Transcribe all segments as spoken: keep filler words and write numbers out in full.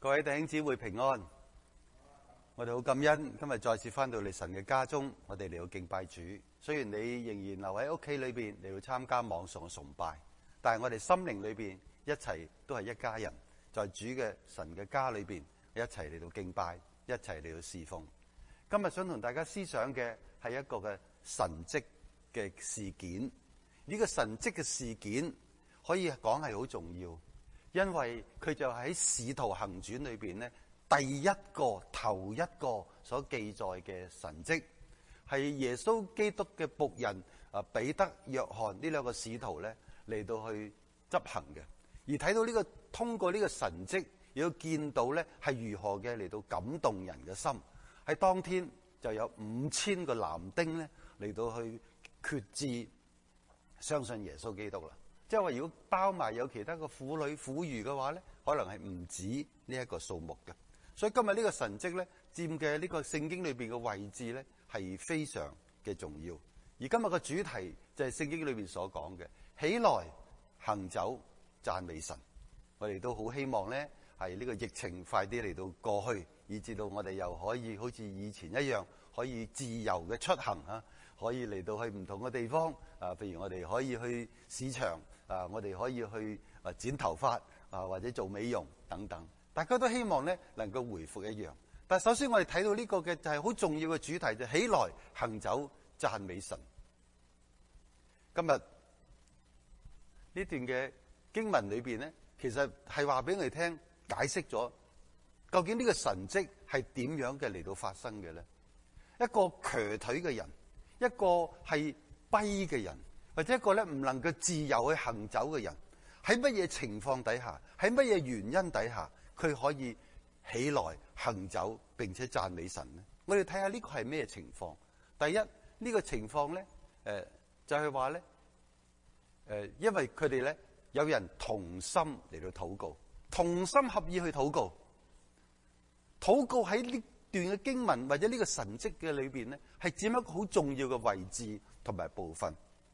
各位弟兄姊妹平安，我哋好感恩今日再次翻到嚟神嘅家中，我哋嚟到敬拜主。雖然你仍然留喺屋企裏邊嚟到參加網上嘅崇拜，但係我哋心靈裏邊一齊都係一家人，在主嘅神嘅家裏邊一齊嚟到敬拜，一齊嚟到侍奉。今日想同大家思想嘅係一個嘅神蹟嘅事件，呢個神蹟嘅事件可以講係好重要。因為佢就喺《使徒行傳》裏邊咧，第一個頭一個所記載嘅神蹟，係耶穌基督嘅僕人啊彼得、約翰呢兩個使徒咧嚟到去執行嘅。而睇到呢個通過呢個神蹟，亦都見到咧係如何嘅嚟到感動人嘅心。喺當天就有五千個男丁咧嚟到去決志相信耶穌基督啦。即係話，如果包埋有其他嘅婦女婦孺嘅話咧，可能係唔止呢一個數目嘅。所以今日呢個神蹟咧，佔嘅呢個聖經裏邊嘅位置咧，係非常嘅重要。而今日嘅主題就係聖經裏邊所講嘅起來行走讚美神。我哋都好希望咧，係呢個疫情快啲嚟到過去，以至到我哋又可以好似以前一樣，可以自由嘅出行啊，可以嚟到去唔同嘅地方啊，譬如我哋可以去市場。啊！我哋可以去啊剪頭髮啊，或者做美容等等，大家都希望咧能夠回復一樣。但係首先我哋睇到呢個嘅就係好重要嘅主題，就係起來行走讚美神。今日呢段嘅經文裏邊咧，其實係話俾我哋聽，解釋咗究竟呢個神蹟係點樣嘅嚟到發生嘅咧？一個瘸腿嘅人，一個係跛嘅人。或者一個咧唔能夠自由去行走嘅人，喺乜嘢情況底下，喺乜嘢原因底下，佢可以起來行走並且讚美神呢？我哋睇下呢個係咩情況？第一，呢、呢個情況咧，誒、呃、就係話咧，誒、呃、因為佢哋咧有人同心嚟到禱告，同心合意去禱告，禱告喺呢段嘅經文或者呢個神蹟嘅裏邊咧，係佔一個好重要嘅位置同埋部分。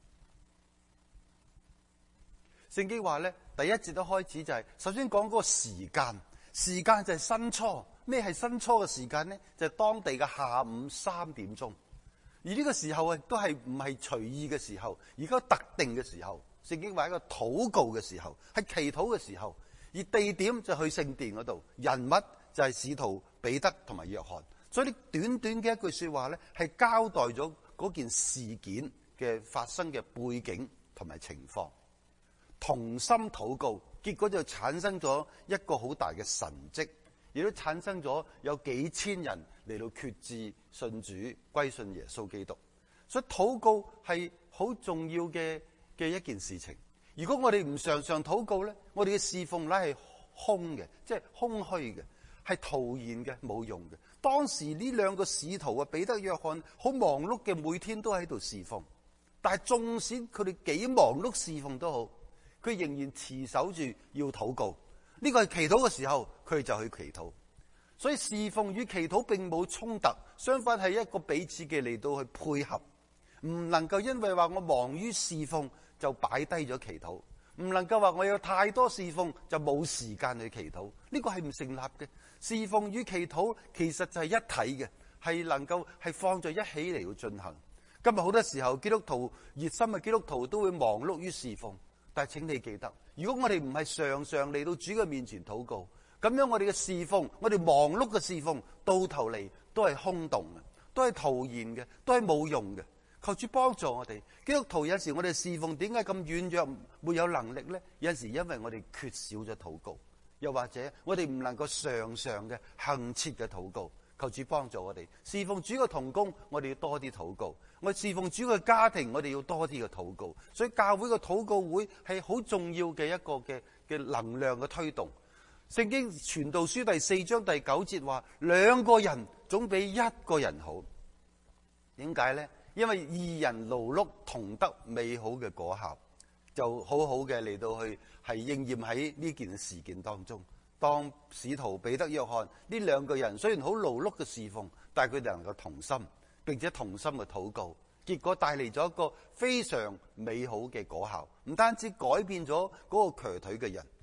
聖經話咧，第一節都開始就係、是、首先講嗰個時間，時間就係申初。咩係申初嘅時間咧？就係、是、當地嘅下午三點鐘。而呢個時候啊，都係唔係隨意嘅時候，而家特定嘅時候。聖經話一個禱告嘅時候，係祈禱嘅時候。而地點就去聖殿嗰度，人物就係使徒彼得同埋約翰。所以呢短短嘅一句說話咧，係交代咗嗰件事件嘅發生嘅背景同埋情況。同心禱告，結果就產生咗一個好大嘅神蹟，亦都產生咗有幾千人嚟到決志信主歸信耶穌基督。所以禱告係好重要嘅嘅一件事情。如果我哋唔常常禱告咧，我哋嘅侍奉咧係空嘅，即係空虛嘅，係徒然嘅，冇用嘅。當時呢兩個使徒啊，彼得、約翰好忙碌嘅，每天都喺度侍奉，但係縱使佢哋幾忙碌侍奉都好，佢仍然持守住要禱告，呢個係祈禱嘅時候，佢就去祈禱。所以侍奉與祈禱並冇衝突，相反係一個彼此嘅嚟到去配合。唔能夠因為話我忙於侍奉就擺低咗祈禱，唔能夠話我有太多侍奉就冇時間去祈禱，呢個係唔成立嘅。侍奉與祈禱其實就係一體嘅，係能夠係放在一起嚟到進行。今日好多時候基督徒熱心嘅基督徒都會忙碌於侍奉。但係請你記得，如果我哋唔係常常嚟到主嘅面前禱告，咁樣我哋嘅侍奉，我哋忙碌嘅侍奉，到頭嚟都係空洞嘅，都係徒然嘅，都係冇用嘅。求主幫助我哋。基督徒有時我哋侍奉點解咁軟弱，沒有能力咧？有陣時因為我哋缺少咗禱告，又或者我哋唔能夠常常嘅恆切嘅禱告。求主幫助我哋侍奉主嘅同工，我哋要多啲禱告；我哋侍奉主嘅家庭，我哋要多啲嘅禱告。所以教會嘅禱告會係好重要嘅一個嘅嘅能量嘅推動。聖經傳道書第四章第九節話：兩個人總比一個人好。點解呢？因為二人勞碌同得美好嘅果效，就好好嘅嚟到去係應驗喺呢件事件當中。當使徒彼得、約翰呢兩個人雖然好勞碌嘅侍奉，但係佢哋能夠同心，並且同心嘅禱告，結果帶嚟咗一個非常美好嘅果效。唔單止改變咗嗰個瘸腿嘅人，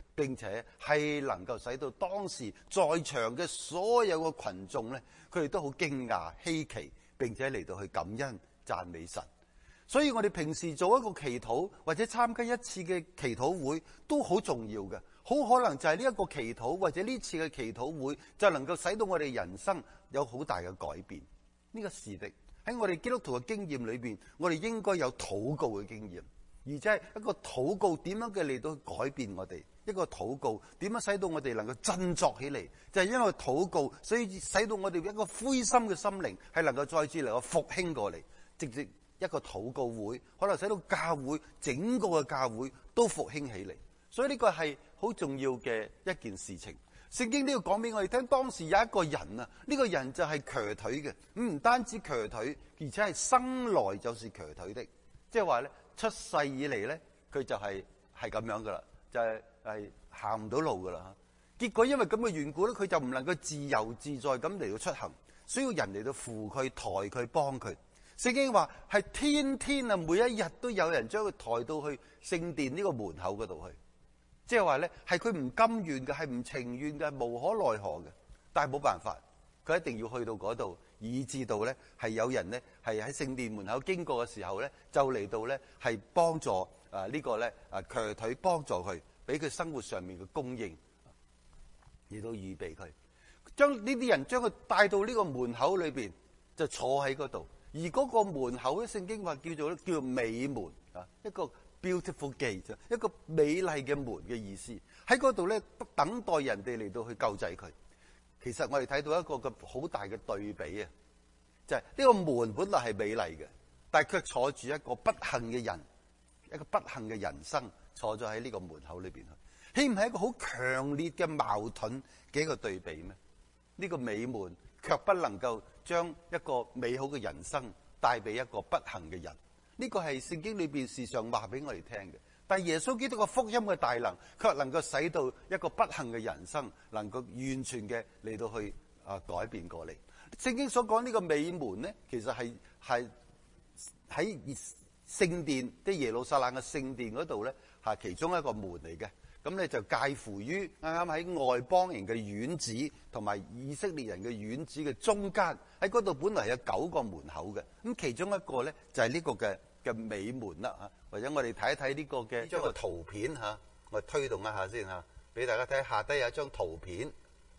並且係能夠使到當時在場嘅所有嘅群眾咧，佢哋都好驚訝稀奇，並且嚟到去感恩讚美神。所以我哋平時做一個祈禱或者參加一次嘅祈禱會都好重要嘅，好可能就係呢一個祈禱或者呢次嘅祈禱會就能夠使到我哋人生有好大嘅改變。呢個是的，喺我哋基督徒嘅經驗裏邊，我哋應該有禱告嘅經驗，而且係一個禱告點樣嘅嚟到改變我哋，一個禱告點樣使到我哋能夠振作起嚟，就係因為禱告，所以使到我哋一個灰心嘅心靈係能夠再次嚟個復興過嚟，直接一個禱告會可能使到教會整個嘅教會都復興起嚟，所以呢個係好重要嘅一件事情。聖經都要講俾我哋聽，當時有一個人啊，呢個人就係瘸腿嘅，唔單止瘸腿，而且係生來就是瘸腿的，即係話咧出世以嚟咧佢就係係咁樣噶啦，就係係行唔到路噶啦。結果因為咁嘅緣故咧，佢就唔能夠自由自在咁嚟到出行，需要人嚟到扶佢、抬佢、幫佢。聖經話係天天啊，每一日都有人將佢抬到去聖殿呢個門口嗰度去。即係話咧，係佢唔甘願嘅，係唔情願嘅，無可奈何嘅。但係冇辦法，佢一定要去到嗰度，以至到咧係有人咧係喺聖殿門口經過嘅時候咧，就嚟到咧係幫助啊呢個咧啊瘸腿幫助佢，俾佢生活上面嘅供應，亦都預備佢，將呢啲人將佢帶到呢個門口裏邊，就坐喺嗰度。而嗰個門口咧，聖經話叫做叫做美門啊，一個 beautiful gate， 一個美麗嘅門嘅意思。喺嗰度咧，等待人哋嚟到去救濟佢。其實我哋睇到一個個好大嘅對比啊，就係呢個門本來係美麗嘅，但係卻坐住一個不幸嘅人，一個不幸嘅人生坐咗喺呢個門口裏邊去，豈唔係一個好強烈嘅矛盾嘅一個對比咩？呢個美門卻不能夠將一個美好嘅人生帶俾一個不幸嘅人，呢個係聖經裏邊時常話俾我哋聽嘅。但係耶穌基督嘅福音嘅大能，卻能夠使到一個不幸嘅人生能夠完全嘅嚟到去啊改變過嚟。聖經所講呢個美門咧，其實係係喺聖殿，即係耶路撒冷嘅聖殿嗰度咧，係其中一個門嚟嘅。咁咧就介乎於啱啱喺外邦人嘅院子同埋以色列人嘅院子嘅中間，喺嗰度本來有九個門口嘅，咁其中一個咧就係呢個嘅嘅美門啦嚇，或者我哋睇一睇呢個嘅將個圖片嚇，我推動一下先嚇，俾大家睇下低有一張圖片。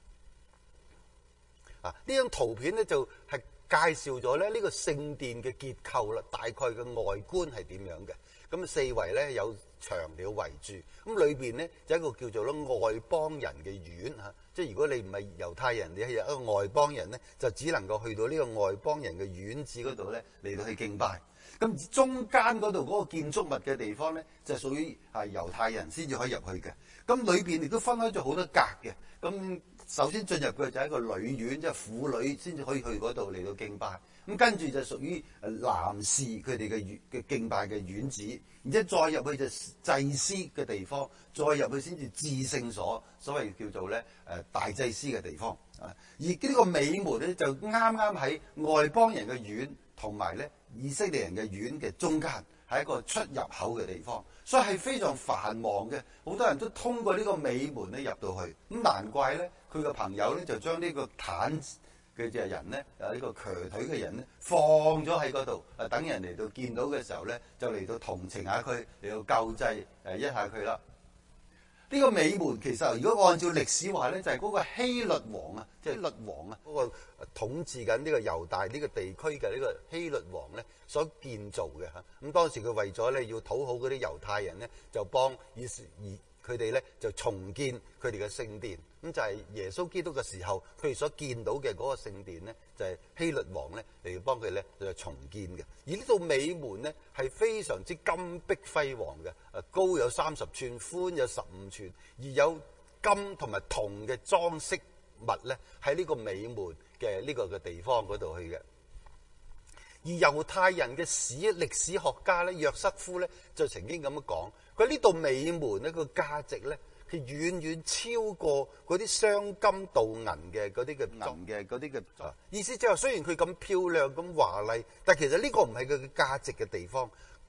啊，呢張圖片咧就係介紹咗咧呢個聖殿嘅結構啦，大概嘅外觀係點樣嘅。咁四圍咧有牆嚟圍住，咁裏邊咧就一個叫做咧外邦人嘅院嚇，即係如果你唔係猶太人，你係一個外邦人咧，就只能夠去到呢個外邦人嘅院子嗰度咧嚟到去敬拜。咁中間嗰度嗰個建築物嘅地方咧，就係屬於係猶太人先至可以入去嘅。咁裏邊亦都分開咗好多格嘅。咁首先進入嘅就係一個女院，即係婦女先至可以去嗰度嚟到敬拜。咁跟住就屬於男士佢哋嘅嘅敬拜嘅院子，然之後再入去就祭司嘅地方，再入去先至至聖所，所謂叫做咧誒大祭司嘅地方啊。而呢個美門咧就啱啱喺外邦人嘅院同埋咧以色列人嘅院嘅中間，係一個出入口嘅地方，所以係非常繁忙嘅。好多人都通過呢個美門咧入到去，咁難怪咧佢個朋友咧就將呢個毯嘅隻人咧，啊呢個瘸腿嘅人咧放咗喺嗰度，啊等人嚟到見到嘅時候咧，就嚟到同情下佢，嚟到救濟誒一下佢啦。呢個美門其實如果按照歷史話咧，就係嗰個希律王啊，即係律王啊，嗰個統治緊呢個猶大呢個地區嘅呢個希律王咧所建造嘅嚇。咁當時佢為咗咧要討好嗰啲猶太人咧，就幫以以佢哋咧就重建佢哋嘅聖殿。咁就係耶穌基督嘅時候，佢哋所見到嘅嗰個聖殿咧，就係希律王咧嚟幫佢咧就重建嘅。而呢度美門咧係非常之金碧輝煌嘅，誒高有三十寸，寬有十五寸，而有金同埋銅嘅裝飾物咧喺呢個美門嘅呢個嘅地方嗰度去嘅。而猶太人嘅史歷史學家咧約瑟夫咧就曾經咁樣講，佢呢度美門呢個價值咧，佢遠遠超過嗰啲鑲金鍍銀嘅嗰啲嘅銀嘅嗰啲嘅，意思即係話雖然佢咁漂亮咁華麗，但其實呢個唔係佢嘅價值嘅地方，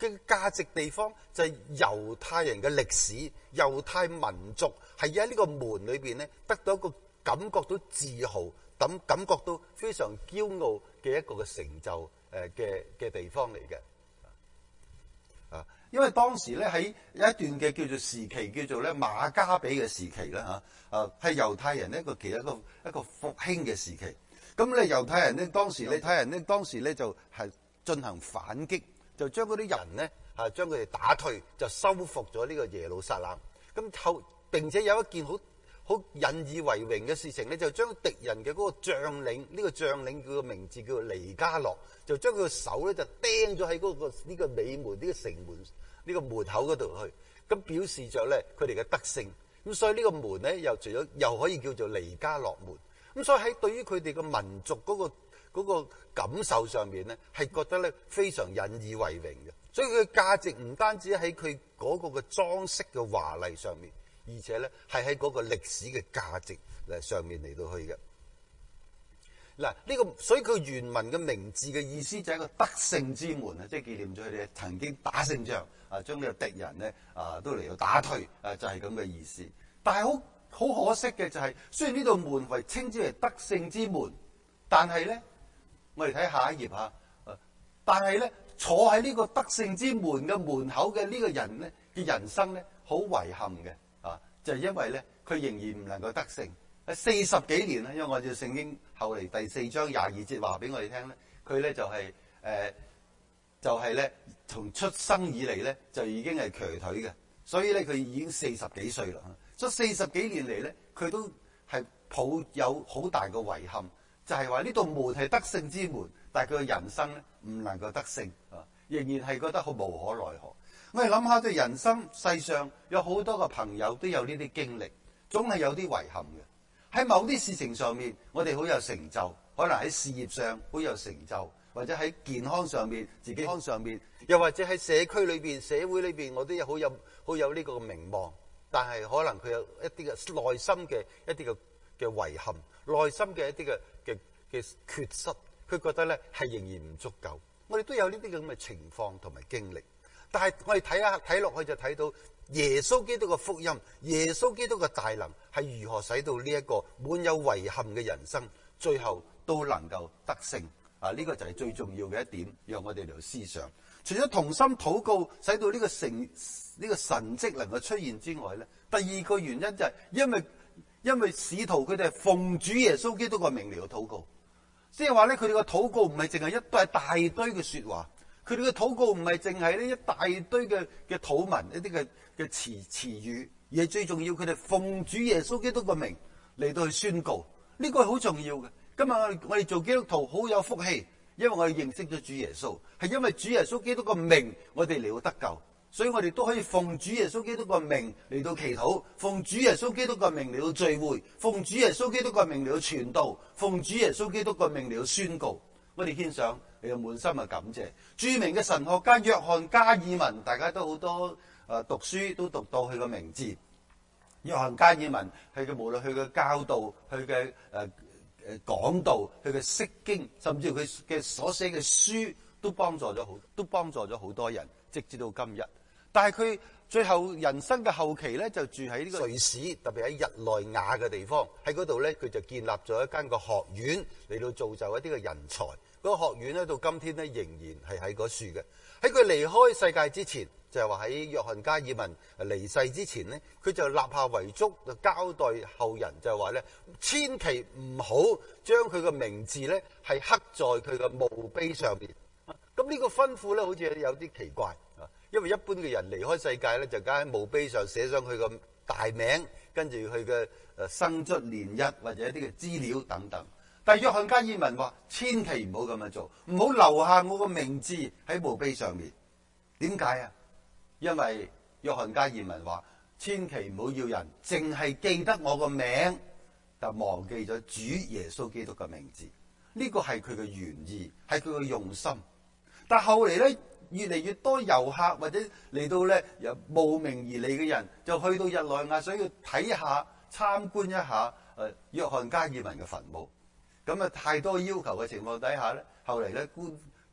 嘅價值地方就係猶太人嘅歷史，猶太民族係喺呢個門裏邊咧得到一個感覺到自豪，咁感覺到非常驕傲嘅一個嘅成就誒嘅嘅地方嚟嘅。啊，因為當時咧喺有一段嘅叫做時期，叫做咧馬加比嘅時期啦嚇，啊係猶太人一個其實一個一個復興嘅時期。咁咧猶太人咧當時咧猶太人咧當時咧就係進行反擊，就將嗰啲人咧啊將佢哋打退，就收復咗呢個耶路撒冷。咁後並且有一件好好引以為榮嘅事情咧，就將敵人嘅嗰個將領，呢、這個將領佢個名字叫做尼加洛，就將佢個手咧就釘咗喺嗰個呢個尾門呢、這個城門呢、這個門口嗰度去，咁表示着咧佢哋嘅得勝。咁所以呢個門咧又除咗又可以叫做尼加洛門。咁所以喺對於佢哋嘅民族嗰、那個嗰、那個感受上面咧，係覺得咧非常引以為榮嘅。所以佢嘅價值唔單止喺佢嗰個嘅裝飾嘅華麗上面，而且咧係喺嗰個歷史嘅價值誒上面嚟到去嘅。嗱，呢個所以佢原文嘅名字嘅意思就係一個得勝之門啊，即係紀念咗佢哋曾經打勝仗啊，將呢個敵人咧啊都嚟到打退啊，就係咁嘅意思。但係好好可惜嘅就係、是，雖然呢度門為稱之為得勝之門，但係咧，我哋睇下一頁嚇，但係咧坐喺呢個得勝之門嘅門口嘅呢個人咧嘅人生咧，好遺憾嘅啊，就係、是、因為咧佢仍然唔能夠得勝。喺四十幾年啦，因為按照聖經後嚟第四章廿二節話俾我哋聽咧，佢咧就係、是、誒、呃，就係咧從出生以嚟咧就已經係瘸腿嘅，所以咧佢已經四十幾歲啦。所以四十幾年嚟咧，佢都係抱有好大嘅遺憾，就係話呢道門係得勝之門，但係佢嘅人生咧唔能夠得勝啊，仍然係覺得好無可奈何。我哋諗下，對人生世上有好多個朋友都有呢啲經歷，總係有啲遺憾嘅。喺某啲事情上面，我哋好有成就，可能喺事業上好有成就，或者喺健康上面、自己健康上面，又或者喺社區裏邊、社會裏邊，我都有好有好有呢個名望。但係可能佢有一啲嘅內心嘅一啲嘅嘅遺憾，內心嘅一啲嘅嘅嘅缺失，佢覺得咧係仍然唔足夠。我哋都有呢啲咁嘅情況同埋經歷，但係我哋睇下睇落去就睇到耶穌基督嘅福音，耶穌基督嘅大能係如何使到呢一個滿有遺憾嘅人生，最後都能夠得勝啊！呢個就係最重要嘅一點，讓我哋嚟思想。除咗同心禱告，使到呢個成呢個神蹟能夠出現之外咧，第二個原因就係因為因為使徒佢哋係奉主耶穌基督嘅名嚟到禱告，即係話咧佢哋嘅禱告唔係淨係一堆大堆嘅說話，佢哋嘅禱告唔係淨係呢一大堆嘅嘅禱文一啲嘅嘅詞詞語，而係最重要佢哋奉主耶穌基督嘅名嚟到去宣告，呢個係好重要嘅。今日我哋我哋做基督徒好有福氣，因為我哋認識咗主耶穌，係因為主耶穌基督個名，我哋嚟到得救，所以我哋都可以奉主耶穌基督個名嚟到祈禱，奉主耶穌基督個名嚟到聚會，奉主耶穌基督個名嚟到傳道，奉主耶穌基督個名嚟到宣告。我哋獻上你有滿心嘅感謝。著名嘅神學家約翰加爾文，大家都好多誒讀書都讀到佢個名字。約翰加爾文係佢無論佢嘅教導，佢嘅誒誒講道，佢嘅釋經，甚至佢嘅所寫嘅書，都幫助咗好，都幫助咗好多人，直至到今日。但係佢最後人生嘅後期咧，就住喺呢個瑞士，特別喺日內瓦嘅地方，喺嗰度咧，佢就建立咗一間個學院嚟到造就一啲嘅人才。嗰個學院咧，到今天咧，仍然係喺嗰處嘅。喺佢離開世界之前，就係話喺約翰加爾文離世之前咧，佢就立下遺囑，就交代後人，就係話咧，千祈唔好將佢嘅名字咧係刻在佢嘅墓碑上面。咁呢個吩咐咧，好似有啲奇怪啊，因為一般嘅人離開世界咧，就梗喺墓碑上寫上佢個大名，跟住佢嘅誒生卒年日或者一啲嘅資料等等。但係約翰加爾文話：千祈唔好咁樣做，唔好留下我個名字喺墓碑上面。點解啊？因為約翰加爾文話：千祈唔好要人淨係記得我個名，但忘記咗主耶穌基督嘅名字。呢個係佢嘅原意，係佢嘅用心。但係後嚟咧，越嚟越多遊客或者嚟到咧由慕名而嚟嘅人，就去到日內瓦，想要睇下、參觀一下誒約翰加爾文嘅墳墓。咁啊，太多要求嘅情況底下咧，後嚟咧官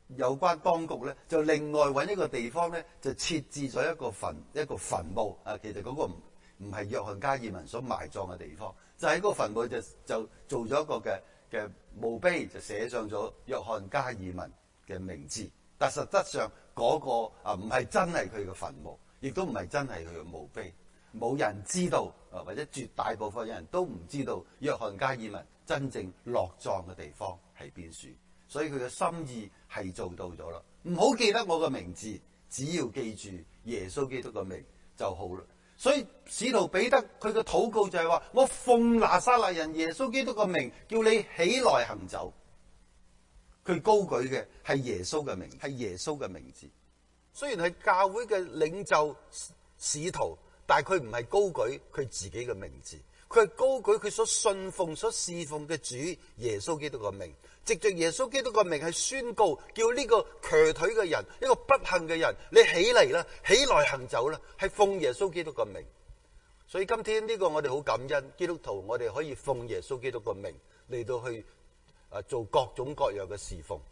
有關當局咧，就另外揾一個地方咧，就設置咗一個墳一個墳墓啊。其實嗰個唔唔係約翰加爾文所埋葬嘅地方，就喺嗰個墳墓就就做咗一個嘅嘅墓碑，就寫上咗約翰加爾文嘅名字。但實質上嗰個啊唔係真係佢嘅墳墓，亦都唔係真係佢嘅墓碑。冇人知道啊，或者絕大部分人都唔知道約翰加爾文真正落葬嘅地方係邊處。所以佢嘅心意係做到咗啦。唔好記得我嘅名字，只要記住耶穌基督嘅名就好啦。所以使徒彼得佢嘅禱告就係話：我奉拿撒勒人耶穌基督嘅名，叫你起來行走。佢高舉嘅係耶穌嘅名，係耶穌嘅名字。雖然係教會嘅領袖使徒，但係佢唔係高舉佢自己嘅名字，佢係高舉佢所信奉、所侍奉嘅主耶穌基督嘅名。藉着耶穌基督嘅名係宣告，叫呢個瘸腿嘅人，一個不幸嘅人，你起嚟啦，起來行走啦，係奉耶穌基督嘅名。所以今天呢個我哋好感恩，基督徒我哋可以奉耶穌基督嘅名嚟到去啊做各種各樣嘅侍奉。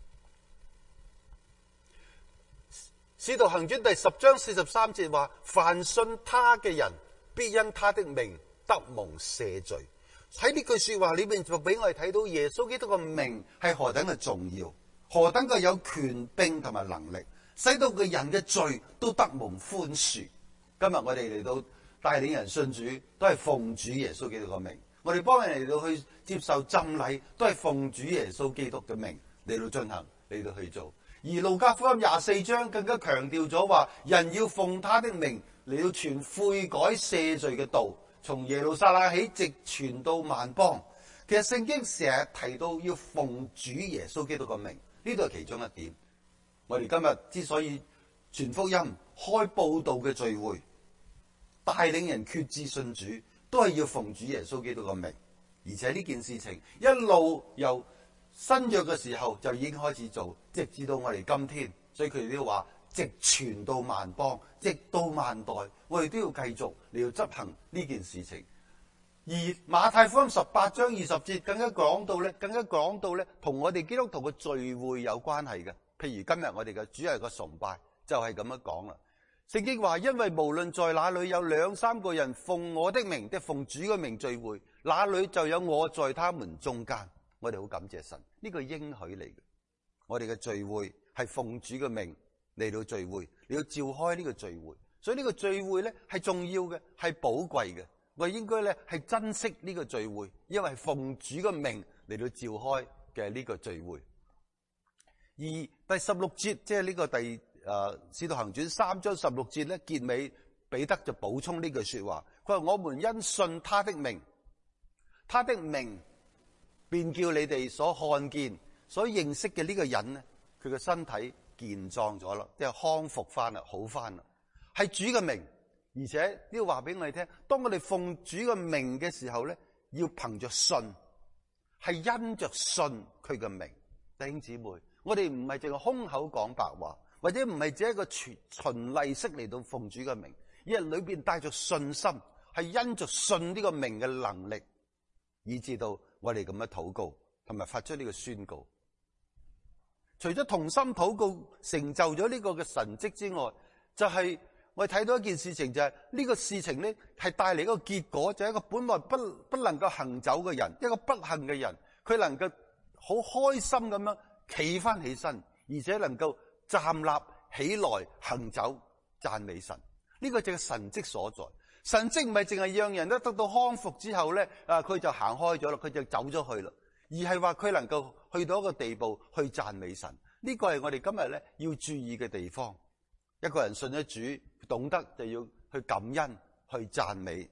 使徒行傳第十章四十三節話：凡信他嘅人，必因他的名得蒙赦罪。喺呢句說話裏面就俾我哋睇到耶穌基督嘅名係何等嘅重要，何等嘅有權柄同埋能力，使到個人嘅罪都得蒙寬恕。今日我哋嚟到帶領人信主，都係奉主耶穌基督嘅名；我哋幫人嚟到去接受浸禮，都係奉主耶穌基督嘅名嚟到進行，嚟到去做。而路加福音廿四章更加強調咗話，人要奉他的名嚟到傳悔改赦罪嘅道，從耶路撒冷起，直傳到萬邦。其實聖經成日提到要奉主耶穌基督嘅名，呢度係其中一點。我哋今日之所以傳福音、開佈道嘅聚會，帶領人決志信主，都係要奉主耶穌基督嘅名。而且呢件事情一路由新約嘅時候就已經開始做，直至到我哋今天。所以佢哋都話直傳到萬邦，直到萬代，我哋都要繼續你要執行呢件事情。而馬太福音十八章二十節更加講到咧，更加講到咧，同我哋基督徒嘅聚會有關係嘅。譬如今日我哋嘅主日嘅崇拜就係咁樣講啦。聖經話：因為無論在哪裏有兩三個人奉我的名，即奉主嘅名聚會，那裏就有我在他們中間。我哋好感謝神，呢個應許嚟嘅。我哋嘅聚會係奉主嘅名嚟到聚會，你要召開呢個聚會。所以呢個聚會咧係重要嘅，係寶貴嘅。我哋應該咧係珍惜呢個聚會，因為係奉主嘅名嚟到召開嘅呢個聚會。而第十六節，即係呢個第誒《使徒行傳》三章十六節咧，結尾彼得就補充呢句說話，佢話：我們因信他的名，他的名便叫你哋所看見、所認識嘅呢個人咧，佢嘅身體健壯咗啦，即係康復翻啦，好翻啦，係主嘅名。而且呢個話俾我哋聽，當我哋奉主嘅名嘅時候咧，要憑着信，係因着信佢嘅名。弟兄姊妹，我哋唔係淨係空口講白話，或者唔係只係一個循例式嚟到奉主嘅名，而係裏邊帶着信心，係因着信呢個名嘅能力，以至到我哋咁樣禱告同埋發出呢個宣告。除咗同心禱告成就咗呢個嘅神蹟之外，就係、是、我哋睇到一件事情，就係、是、呢個事情咧係帶嚟一個結果，就係、是、一個本來不不能夠行走嘅人，一個不幸嘅人，佢能夠好開心咁樣企翻起身，而且能夠站立起來行走，讚美神。呢、這個就係神蹟所在。神蹟唔係淨係讓人都得到康復之後咧，啊佢就行開咗啦，佢就走咗去啦，而係話佢能夠去到一個地步去讚美神。呢、這個係我哋今日咧要注意嘅地方。一個人信咗主，懂得就要去感恩、去讚美，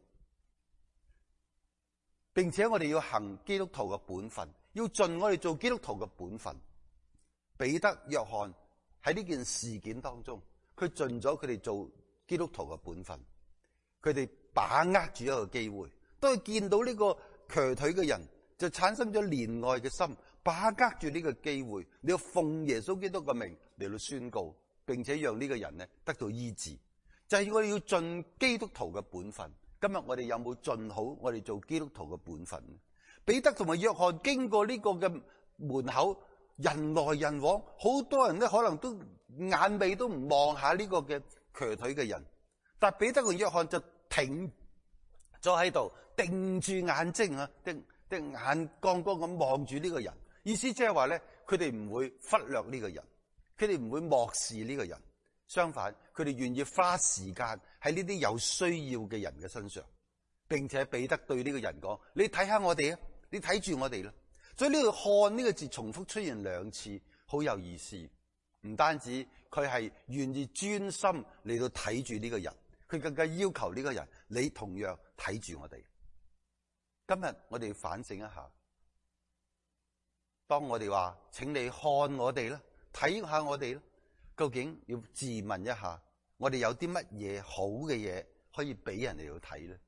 並且我哋要行基督徒嘅本分，要盡我哋做基督徒嘅本分。彼得、約翰喺呢件事件當中，佢盡咗佢哋做基督徒嘅本分，佢哋把握住一個機會，當佢見到呢個瘸腿嘅人，就產生咗憐愛嘅心，把握住呢個機會，你要奉耶穌基督嘅名嚟到宣告，並且讓呢個人咧得到醫治。就係我哋要盡基督徒嘅本分。今日我哋有冇盡好我哋做基督徒嘅本分？彼得同埋約翰經過呢個嘅門口， 人來人往，好多人咧可能都眼尾都唔望下呢個嘅瘸腿嘅人，但彼得同約翰就停咗喺度，定住眼睛啊，定定眼光光咁望住呢個人，意思即係話咧，佢哋唔會忽略呢個人，佢哋唔會漠視呢個人，相反，佢哋願意花時間喺呢啲有需要嘅人嘅身上，並且彼得對呢個人講：你睇下我哋啊，你睇住我哋啦。所以呢度看呢個字重複出現兩次，好有意思。唔單止佢係願意專心嚟到睇住呢個人，佢更加要求呢個人，你同樣睇住我哋。今日我哋要反省一下，當我哋話請你看我哋啦，睇下我哋啦，究竟要自問一下，我哋有啲乜嘢好嘅嘢可以俾人哋去睇咧？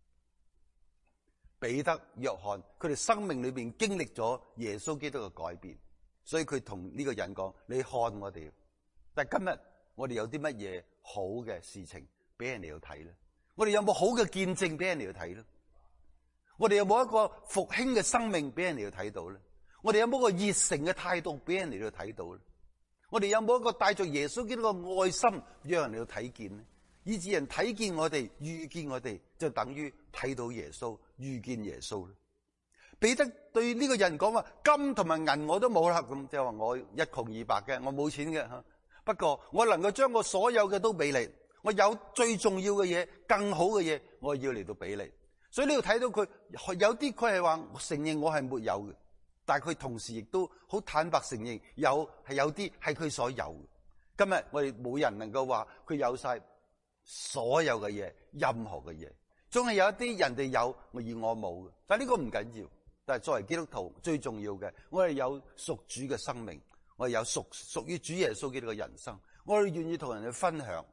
彼得、約翰，佢哋生命裏邊經歷咗耶穌基督嘅改變，所以佢同呢個人講：你看我哋。但係今日我哋有啲乜嘢好嘅事情俾人哋去睇咧？我哋有冇好嘅見證俾人哋去睇咧？我哋有冇一個復興嘅生命俾人哋去睇到咧？我哋有冇一個熱誠嘅態度俾人哋去睇到咧？我哋有冇一個帶着耶穌基督嘅愛心讓人哋去睇見咧？以致人睇見我哋、遇見我哋，就等於睇到耶穌、遇見耶穌咧。彼得對呢個人講話：金同埋銀我都冇啦，咁即係話我一窮二白嘅，我冇錢嘅吓。不過我能夠將我所有嘅都俾你，我有最重要嘅嘢、更好嘅嘢，我要嚟到俾你。所以呢度睇到佢有啲佢係話承認我係沒有嘅，但係佢同時亦都好坦白承認有係有啲係佢所有嘅。今日我哋冇人能夠話佢有晒所有嘅嘢，任何嘅嘢，總係有一啲人哋有，而我冇嘅。但係呢個唔緊要，但係作為基督徒最重要嘅，我哋有屬主嘅生命，我哋有屬屬於主耶穌基督嘅人生，我哋願意同人哋分享。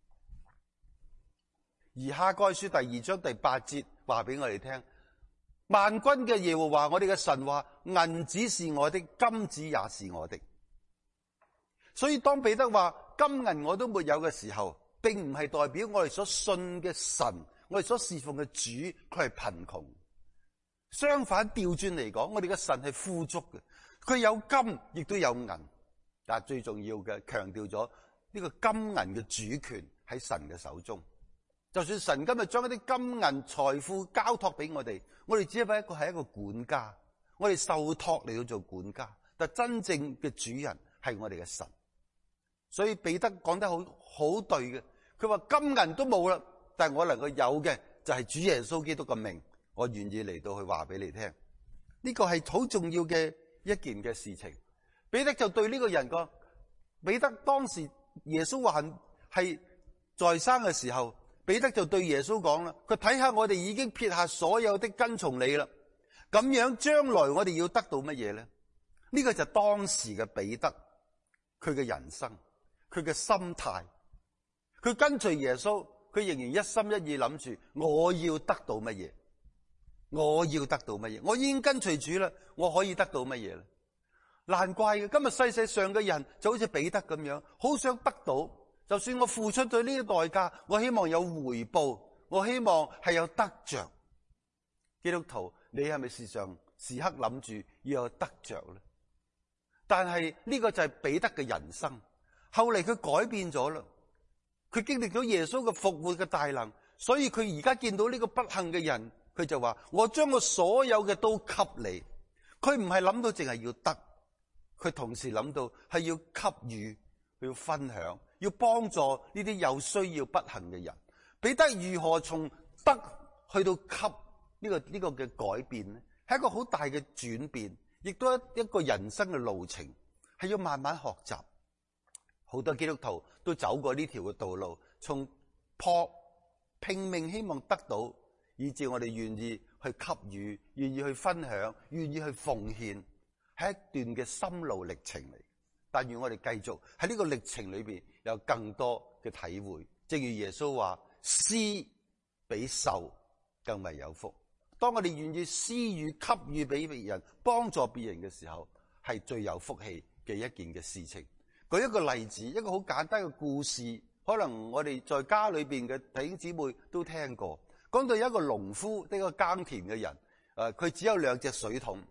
而哈該書第二章第八節話俾我哋聽：萬軍嘅耶和華我哋嘅神話，銀子是我的，金子也是我的。所以當彼得話金銀我都沒有嘅時候，並唔係代表我哋所信嘅神，我哋所侍奉嘅主佢係貧窮。相反調轉嚟講，我哋嘅神係富足嘅，佢有金亦都有銀。但係最重要嘅強調咗呢個金銀嘅主權喺神嘅手中。就算神今日將一啲金銀財富交託俾我哋，我哋只係一個係一個管家，我哋受託嚟到做管家，但真正嘅主人係我哋嘅神。所以彼得講得好好對嘅，佢話金銀都冇啦，但係我能夠有嘅就係主耶穌基督嘅名，我願意嚟到去話俾你聽。呢個係好重要嘅一件嘅事情。彼得就對呢個人講，彼得當時耶穌還係在生嘅時候，彼得就對耶穌講啦，佢睇下我哋已經撇下所有的跟從你啦，咁樣將來我哋要得到乜嘢咧？呢個就係當時嘅彼得，佢嘅人生，佢嘅心態，佢跟隨耶穌，佢仍然一心一意諗住我要得到乜嘢，我要得到乜嘢，我已經跟隨主啦，我可以得到乜嘢咧？難怪嘅，今日世世上嘅人就好似彼得咁樣，好想得到。就算我付出咗呢啲代價，我希望有回報，我希望係有得着。基督徒，你係咪時常時刻諗住要有得着咧？但係呢個就係彼得嘅人生。後嚟佢改變咗啦，佢經歷咗耶穌嘅復活嘅大能，所以佢而家見到呢個不幸嘅人，佢就話：我將我所有嘅都給你。佢唔係諗到淨係要得，佢同時諗到係要給予，要分享，要幫助呢啲有需要不幸嘅人。彼得如何從得去到給呢個呢個嘅改變呢？係一個好大嘅轉變，亦都係一個人生嘅路程，係要慢慢學習。好多基督徒都走過呢條嘅道路，從撲拼命希望得到，以至我哋願意去給予，願意去分享，願意去奉獻，係一段嘅心路歷程嚟。但願我哋繼續喺呢個歷程裏邊有更多嘅體會。正如耶穌話：施比受更為有福。當我哋願意施予給予俾別人，幫助別人嘅時候，係最有福氣嘅一件嘅事情。舉一個例子，一個好簡單嘅故事，可能我哋在家裏邊嘅弟兄姊妹都聽過。講到有一個農夫，呢個耕田嘅人，誒，佢只有兩隻水桶，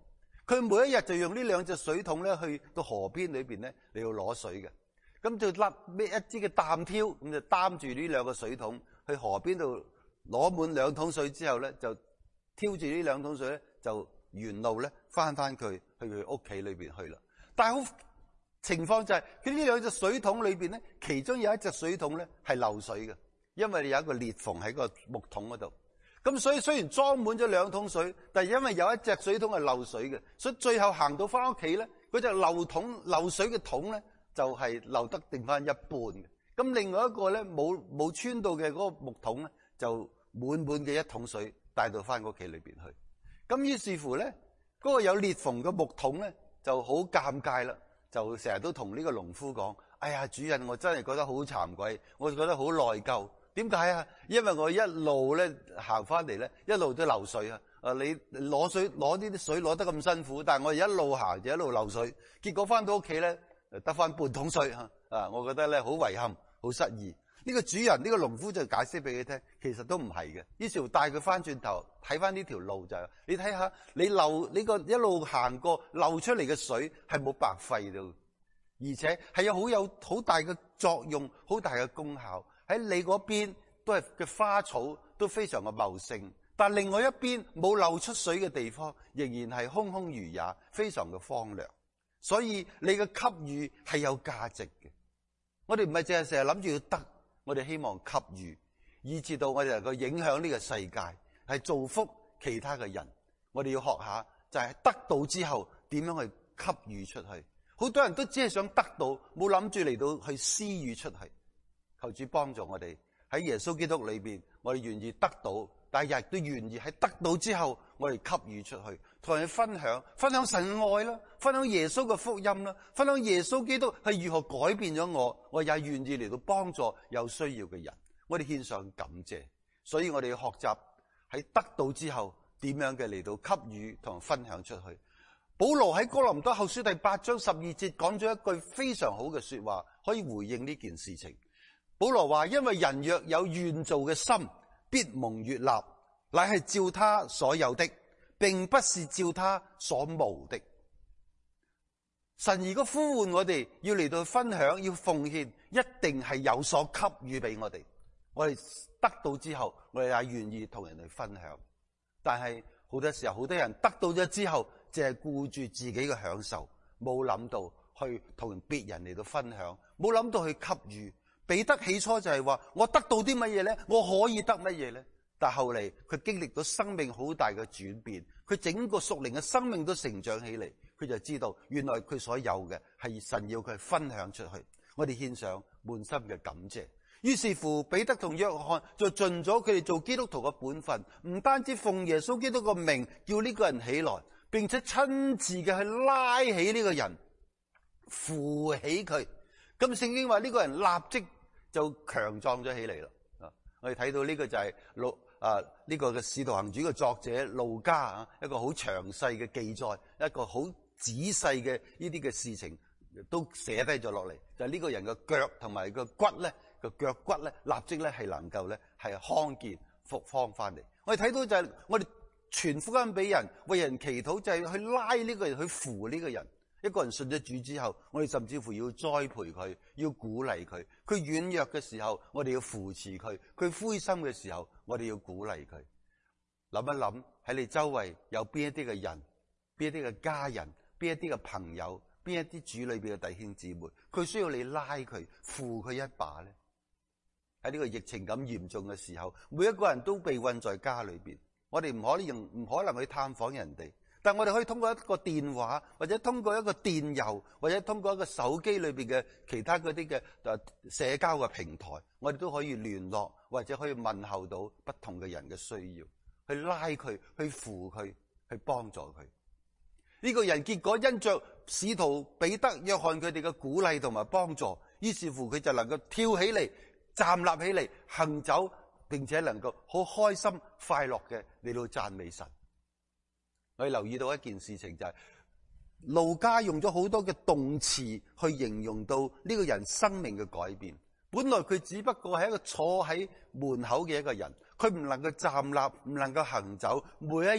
佢每一日就用呢兩隻水桶咧去到河邊裏邊咧嚟到攞水嘅。咁就甩咩一支嘅擔挑，咁就擔住呢兩個水桶去河邊度攞滿兩桶水之後咧，就挑住呢兩桶水咧，就沿路咧翻翻佢去佢屋企裏邊去啦。但係好情況就係佢呢兩隻水桶裏邊咧，其中有一隻水桶咧係漏水嘅，因為有一個裂縫喺個木桶嗰度。咁所以雖然裝滿咗兩桶水，但係因為有一隻水桶係漏水嘅，所以最後行到翻屋企咧，嗰隻漏桶漏水嘅桶咧就係漏得剩翻一半嘅。咁另外一個咧冇冇穿到嘅嗰個木桶咧，就滿滿嘅一桶水帶到翻屋企裏邊去。咁於是乎咧，嗰個有裂縫嘅木桶咧就好尷尬啦，就成日都同呢個農夫講：哎呀，主人，我真係覺得好慚愧，我覺得好內疚。點解啊？因為我一路咧行翻嚟咧，一路都漏水啊！啊，你攞水攞呢啲水攞得咁辛苦，但係我一路行就一路漏水，結果翻到屋企咧得翻半桶水啊！啊，我覺得咧好遺憾，好失意。呢個主人呢個農夫就解釋俾佢聽，其實都唔係嘅。於是乎帶佢翻轉頭睇翻呢條路就係，你睇下你漏呢個一路行過漏出嚟嘅水係冇白費到，而且係有好有好大嘅作用，好大嘅功效。喺你嗰邊都係嘅花草都非常嘅茂盛，但另外一邊冇漏出水嘅地方，仍然係空空如也，非常嘅荒涼。所以你嘅給予係有價值嘅。我哋唔係淨係成日諗住要得，我哋希望給予，以至到我哋能夠影響呢個世界，係造福其他嘅人。我哋要學下，就係得到之後點樣去給予出去。好多人都只係想得到，冇諗住嚟到去施予出去。求主幫助我哋喺耶穌基督裏邊，我哋願意得到，但係亦都願意喺得到之後，我哋給予出去，同人分享，分享神愛啦，分享耶穌嘅福音啦，分享耶穌基督係如何改變咗我，我也願意嚟到幫助有需要嘅人。我哋獻上感謝，所以我哋要學習喺得到之後點樣嘅嚟到給予同分享出去。保羅喺哥林多後書第八章十二節講咗一句非常好嘅說話，可以回應呢件事情。保羅話：因為人若有願做嘅心，必蒙悅納，乃係照他所有的，並不是照他所無的。神如果呼喚我哋要嚟到分享，要奉獻，一定係有所給予俾我哋。我哋得到之後，我哋也願意同人哋分享。但係好多時候，好多人得到咗之後，淨係顧住自己嘅享受，冇諗到去同別人嚟到分享，冇諗到去給予。彼得起初就係話：我得到啲乜嘢咧？我可以得乜嘢咧？但後嚟佢經歷到生命好大嘅轉變，佢整個屬靈嘅生命都成長起嚟，佢就知道原來佢所有嘅係神要佢分享出去。我哋獻上滿心嘅感謝。於是乎，彼得同約翰就盡咗佢哋做基督徒嘅本分，唔單止奉耶穌基督個名叫呢個人起來，並且親自嘅去拉起呢個人，扶起佢。咁聖經話呢個人立即就強壯咗起嚟啦。啊，我哋睇到呢個就係路啊呢個嘅使徒行傳嘅作者路加啊，一個好詳細嘅記載，一個好仔細嘅呢啲嘅事情都寫低咗落嚟。就係呢個人嘅腳同埋個骨咧，個腳骨咧，立即咧係能夠咧係康健復方翻嚟。我哋睇到就係我哋傳福音俾人，為人祈禱，就係去拉呢個人，去扶呢個人。一個人信咗主之後，我哋甚至乎要栽培佢，要鼓勵佢。佢軟弱嘅時候，我哋要扶持佢；佢灰心嘅時候，我哋要鼓勵佢。諗一諗喺你周圍有邊一啲嘅人，邊一啲嘅家人，邊一啲嘅朋友，邊一啲主裏邊嘅弟兄姊妹，佢需要你拉佢，扶佢一把咧。喺呢個疫情咁嚴重嘅時候，每一個人都被困在家裏邊，我哋唔可能唔可能去探訪人哋。但我哋可以通過一個電話，或者通過一個電郵，或者通過一個手機裏邊嘅其他嗰啲嘅誒社交嘅平台，我哋都可以聯絡，或者可以問候到不同嘅人嘅需要，去拉佢，去扶佢，去幫助佢。呢個人結果因着使徒彼得、約翰佢哋嘅鼓勵同埋幫助，於是乎佢就能夠跳起嚟、站立起嚟、行走，並且能夠好開心、快樂嘅嚟到讚美神。我哋留意到一件事情，就係路加用咗好多嘅動詞去形容到呢個人生命嘅改變。本來佢只不過係一個坐喺門口嘅一個人，佢唔能夠站立，唔能夠行走，每一日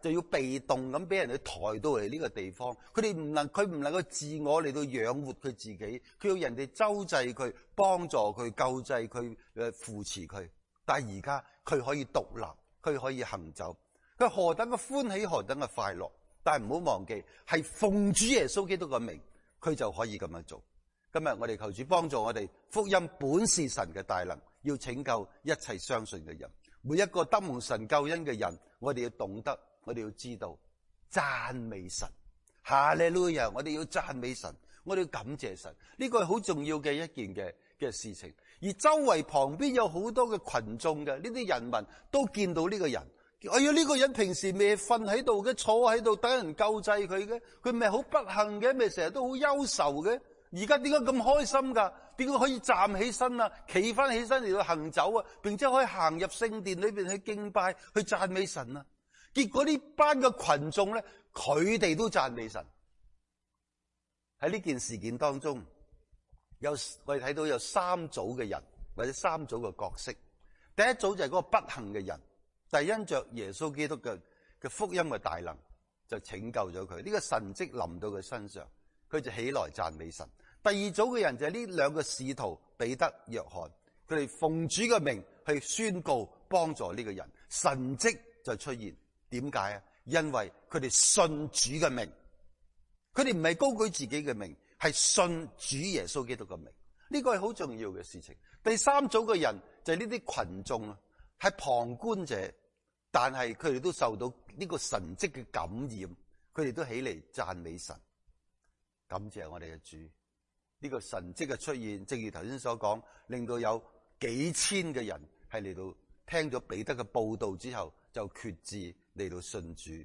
就要被動咁俾人哋抬到嚟呢個地方。佢哋唔能，佢唔能夠自我嚟到養活佢自己，佢要人哋周濟佢、幫助佢、救濟佢、誒扶持佢。但係而家佢可以獨立，佢可以行走，佢何等嘅歡喜，何等嘅快樂。但係唔好忘記，係奉主耶穌基督嘅名，佢就可以咁樣做。今日我哋求主幫助我哋，福音本是神嘅大能，要拯救一切相信嘅人。每一個得蒙神救恩嘅人，我哋要懂得，我哋要知道讚美神。哈利路亞！我哋要讚美神，我哋要感謝神。呢個係好重要嘅一件嘅嘅事情。而周圍旁邊有好多嘅群眾嘅呢啲人民都見到呢個人。哎呀，呢個人平時咪瞓喺度嘅，坐喺度等人救濟佢嘅，佢咪好不幸嘅，咪成日都好憂愁嘅。而家點解咁開心噶？點解可以站起身啊？企翻起身嚟到行走啊？並且可以行入聖殿裏邊去敬拜、去讚美神啊？結果呢班嘅群眾咧，佢哋都讚美神。喺呢件事件當中，有我哋睇到有三組嘅人，或者三組嘅角色。第一組就係嗰個不幸嘅人。但係因着耶穌基督嘅嘅福音嘅大能，就拯救咗佢。呢個神蹟臨到佢身上，佢就起來讚美神。第二組嘅人就係呢兩個使徒彼得、約翰，佢哋奉主嘅名去宣告幫助呢個人，神蹟就出現。點解啊？因為佢哋信主嘅名，佢哋唔係高舉自己嘅名，係信主耶穌基督嘅名。呢個係好重要嘅事情。第三組嘅人就係呢啲群眾啊，係旁觀者。但係佢哋都受到呢個神蹟嘅感染，佢哋都起嚟讚美神，感謝我哋嘅主。呢個神蹟嘅出現，正如頭先所講，令到有幾千嘅人係嚟到聽咗彼得嘅報道之後，就決志嚟到信主。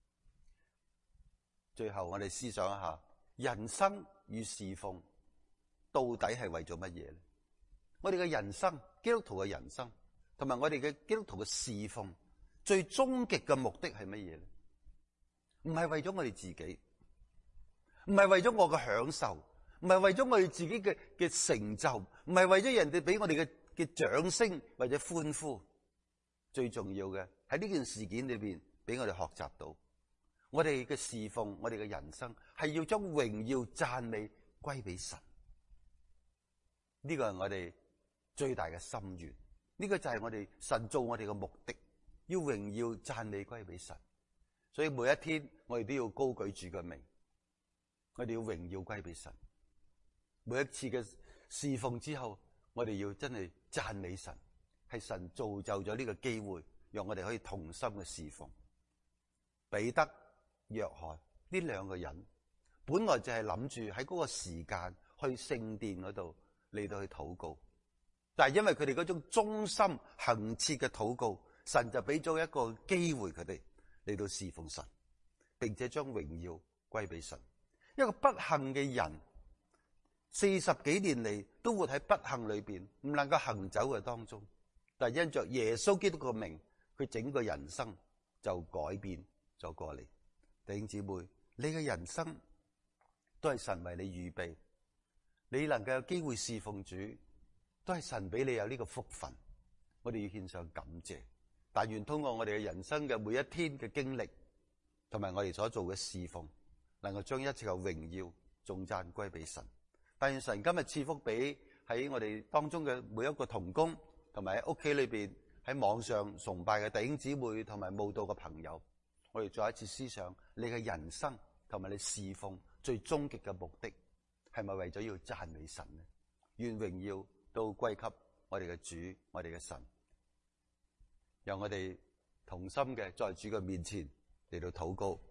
最後我哋思想一下，人生與侍奉到底係為咗乜嘢咧？我哋嘅人生，基督徒嘅人生，同埋我哋嘅基督徒嘅侍奉，最終極嘅目的係乜嘢咧？唔係為咗我哋自己，唔係為咗我嘅享受，唔係為咗我哋自己嘅嘅成就，唔係為咗人哋俾我哋嘅嘅掌聲或者歡呼。最重要嘅喺呢件事件裏邊，俾我哋學習到，我哋嘅侍奉，我哋嘅人生係要將榮耀讚美歸俾神。呢個係我哋最大嘅心願，呢個就係我哋神做我哋嘅目的。要榮耀讚美歸俾神，所以每一天我哋都要高舉主嘅名，我哋要榮耀歸俾神。每一次嘅侍奉之後，我哋要真係讚美神，係神造就咗呢個機會，讓我哋可以同心嘅侍奉。彼得、約翰呢兩個人，本來就係諗住喺嗰個時間去聖殿嗰度嚟到去禱告，但係因為佢哋嗰種忠心恆切嘅禱告，神就俾咗一個機會佢哋嚟到侍奉神，並且將榮耀歸俾神。一個不幸嘅人，四十幾年嚟都活喺不幸裏邊，唔能夠行走嘅當中。但係因着耶穌基督嘅名，佢整個人生就改變咗過嚟。弟兄姊妹，你嘅人生都係神為你預備，你能夠有機會侍奉主，都係神俾你有呢個福分。我哋要獻上感謝。但願通過我哋嘅人生嘅每一天嘅經歷，同埋我哋所做嘅侍奉，能夠將一切嘅榮耀頌讚歸俾神。但願神今日賜福俾喺我哋當中嘅每一個同工，同埋喺屋企裏邊喺網上崇拜嘅弟兄姊妹，同埋慕道嘅朋友，我哋再一次思想你嘅人生同埋你侍奉最終極嘅目的係咪為咗要讚美神呢？願榮耀都歸給我哋嘅主，我哋嘅神。讓我哋同心嘅在主嘅面前嚟到禱告。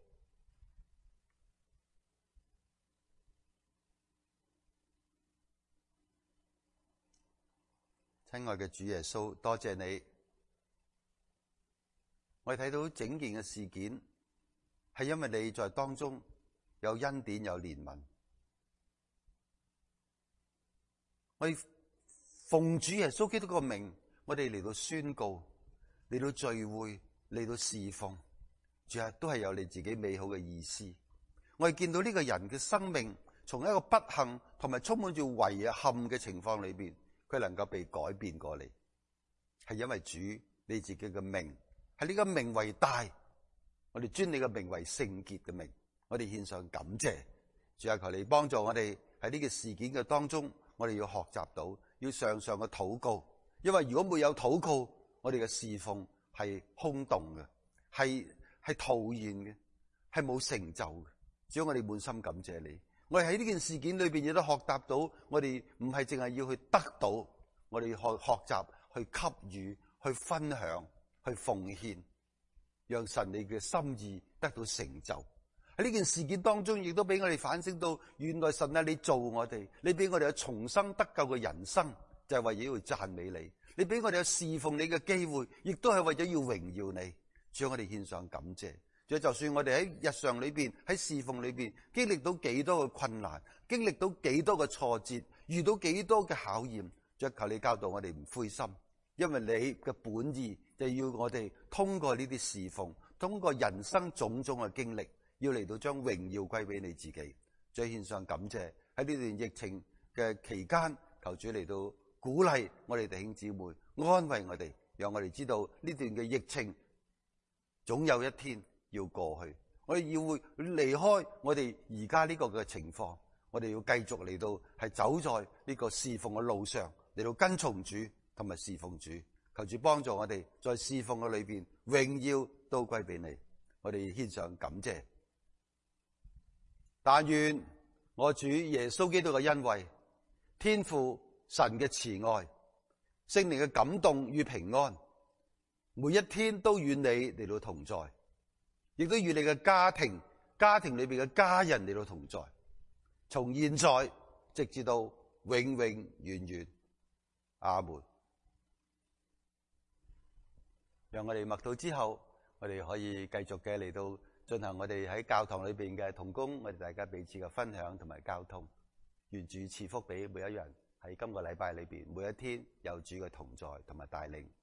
親愛嘅主耶穌，多謝你。我哋睇到整件嘅事件係因為你在當中有恩典有憐憫。我哋奉主耶穌基督個名，我哋嚟到宣告，嚟到聚會，嚟到侍奉，主啊，都係有你自己美好嘅意思。我哋見到呢個人嘅生命，從一個不幸同埋充滿住遺憾嘅情況裏邊，佢能夠被改變過嚟，係因為主你自己嘅名，係呢個名為大。我我哋尊你嘅名為聖潔嘅名，我哋獻上感謝。主啊，求你幫助我哋喺呢個事件嘅當中，我哋要學習到要常常嘅禱告，因為如果沒有禱告，我哋嘅侍奉係空洞嘅，係係徒然嘅，係冇成就嘅。主啊，我哋滿心感謝你。我哋喺呢件事件裏邊亦都學習到，我哋唔係淨係要去得到，我哋學學習去給予、去分享、去奉獻，讓神你嘅心意得到成就。喺呢件事件當中，亦都俾我哋反省到，原來神啊，你做我哋，你俾我哋有重生得救嘅人生，就係為咗要讚美你。你俾我哋有侍奉你嘅機會，亦都係為咗要榮耀你。主啊，我哋獻上感謝。就算我哋喺日常裏邊，喺侍奉裏邊經歷到幾多嘅困難，經歷到幾多嘅挫折，遇到幾多嘅考驗，就求你教導我哋唔灰心，因為你嘅本意就要我哋通過呢啲侍奉，通過人生種種嘅經歷，要嚟到將榮耀歸俾你自己。再獻上感謝。喺呢段疫情嘅期間，求主嚟到鼓勵我哋弟兄姊妹，安慰我哋，讓我哋知道呢段嘅疫情總有一天要過去，我哋要會離開我哋而家呢個嘅情況，我哋要繼續嚟到係走在呢個侍奉嘅路上，嚟到跟從主同埋侍奉主。求主幫助我哋在侍奉嘅裏邊，榮耀都歸俾你。我哋獻上感謝。但願我主耶穌基督嘅恩惠、天父神嘅慈愛、聖靈嘅感動與平安，每一天都與你嚟到同在，亦都與你嘅家庭、家庭裏邊嘅家人嚟到同在，從現在直至到永永遠遠。阿門。讓我哋默禱之後，我哋可以繼續嘅嚟到進行我哋喺教堂裏邊嘅同工，我哋大家彼此嘅分享同埋交通。願主賜福俾每一人喺今個禮拜裏邊，每一天有主嘅同在同埋帶領。